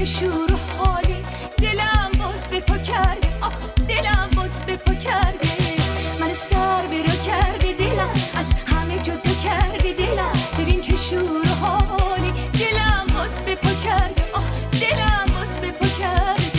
شور و حالی، دلم باز به پا کرده، آخ دلم باز به پا کرده. من سر به رو کرده دلم، از همه جدا کرده دلم. ببین چه شور و حالی، دلم باز به پا کرده، آخ دلم باز به پا کرده.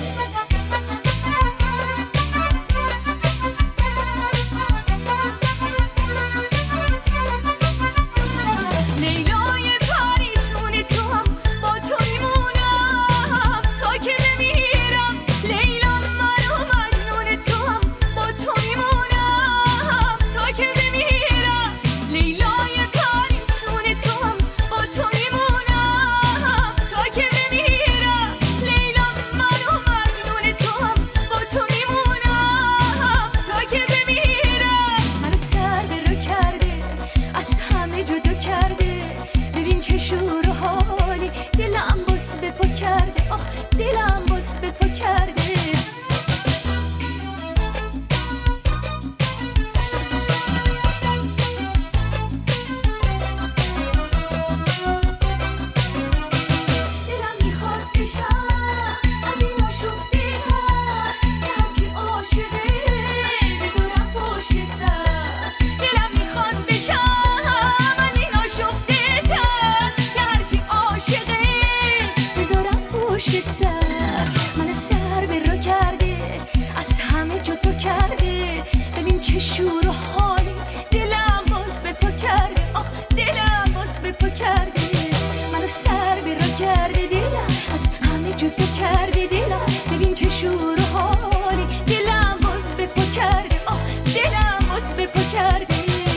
لیلای پریشون تو هم با تو میمونم تا که بمیرم. لیلا من و مجنون تو هم با تو میمونم تا که بمیرم. لیلای پریشون تو هم با تو میمونم تا که بمیرم. لیلا من و مجنون تو هم با تو میمونم تا که بمیرم. منو سر به رو کرده، از همه جدا کرده. ببین چه شور و حالی، دلم باز به پا کرده، آخ دلم باز به پا کرده. دلم میخواد بشم از این آشفته تر، که هرچی عاشقه بذارم پشت سر. دلم میخواد بشم از این آشفته تر، که هرچی عاشقه بذارم پشت سر. من سر به رو کرده، از همه جدا کرده. ببین چه شور و حالی، دلم باز به پا کرده، آخ دلم باز به پا کرده. منو سر به رو کرده دلم، از همه جدا کرده دلم. ببین چه شور و حالی، دلم باز به پا کرده، آخ دلم باز به پا کرده.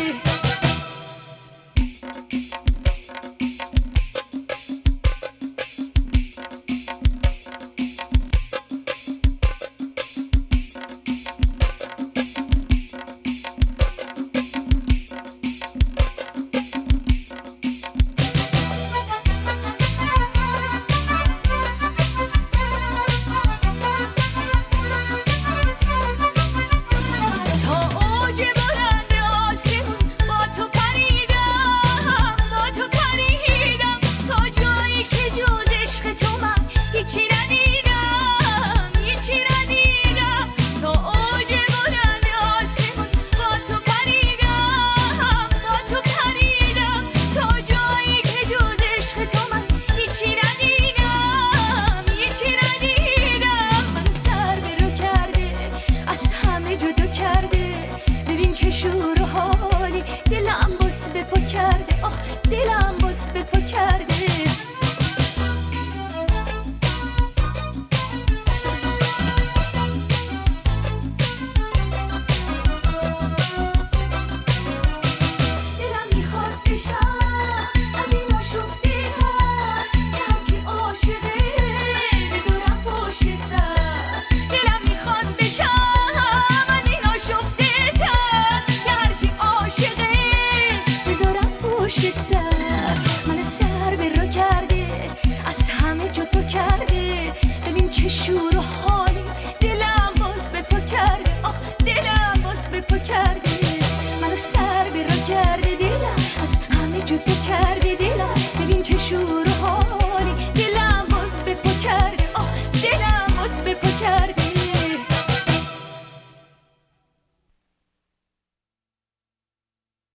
تا اوج بلند آسمون با تو پریدم، با تو پریدم. تا جایی که جز عشق تو من هیچی ندیدم، هیچی ندیدم. تا اوج بلند آسمون با تو پریدم، با تو پریدم. تا جایی که جز عشق تو من هیچی ندیدم، هیچی ندیدم. منو سر به رو کرده، از همه جدا کرده. ببین چه شور و حالی، دلم باز به پا کرده.